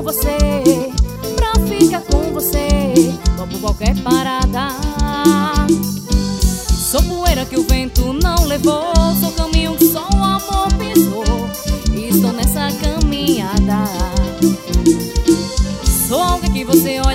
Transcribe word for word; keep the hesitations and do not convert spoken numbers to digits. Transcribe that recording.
você, pra ficar com você, topo qualquer parada. Sou poeira que o vento não levou, sou caminho que só o amor pisou, e estou nessa caminhada. Sou alguém que você olha